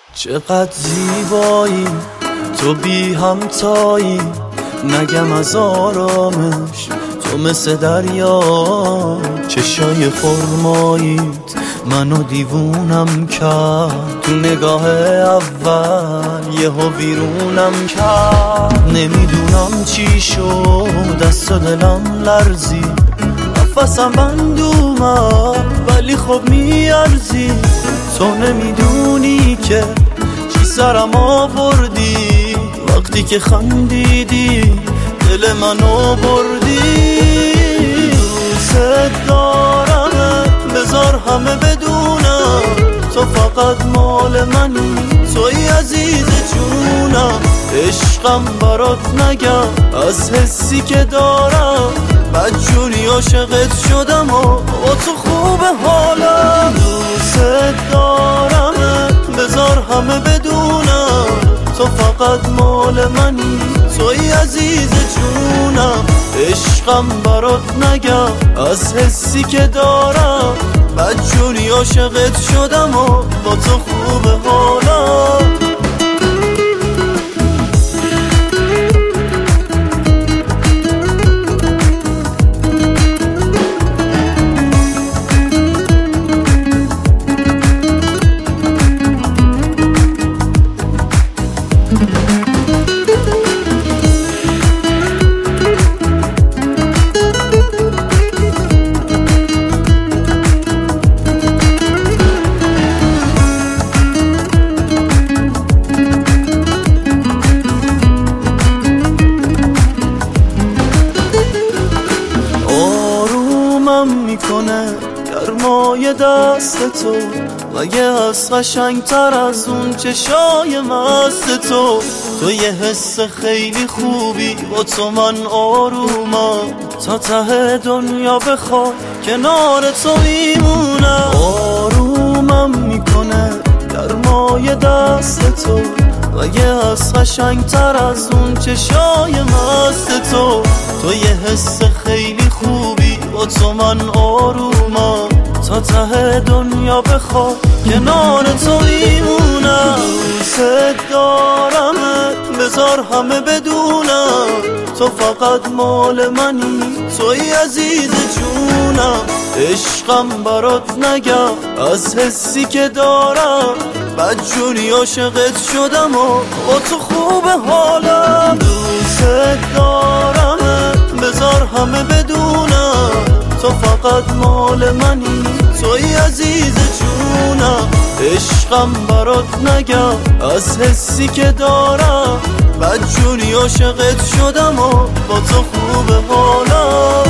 چقدر زیبایی تو بی همتایی، نگم از آرامش تو مثل دریا. چشای خرماییت منو دیوونم کرد، تو نگاه اول یهو ویرونم کرد. نمیدونم چی شد دست و دلم لرزی، نفسم بند اومد ولی خب میارزی. تو نمیدونی که چی سرم آوردی، وقتی که خندیدی دل منو بردی. دوست دارم بذار همه بدونم تو فقط مال منی، توی عزیز جونم. عشقم برات نگم از حسی که دارم، بدجوری عاشقت شدم و با تو خوب حالم. دوست دارم بذار همه بدونم تو فقط مال منی، توی عزیز جونم. عشقم برات نگم از حسی که دارم، بدجوری عاشقت شدم و با تو خوب حالم. میکنه گرمای دست تو، مگه از قشنگتر از اون چشای مست تو. تو یه حس خیلی خوبی با تو من آرومم، تا ته دنیا بخوام کنار تو میمونم. آرومم میکنه گرمای دست تو، مگه از قشنگتر از اون چشای مست تو. تو یه حس خیلی خوبی با تو من آرومم، تا ته دنیا بخوام کنار تو میمونم. دوست دارم بذار همه بدونم تو فقط مال منی، توی عزیز جونم. عشقم برات نگم از حسی که دارم، بدجوری عاشقت شدم و با تو خوب حالم. دوست دارم بذار همه بدونم تو فقط مال منی، توی عزیز جونم. عشقم برات نگم از حسی که دارم، بدجوری عاشقت شدم و با تو خوب حالم.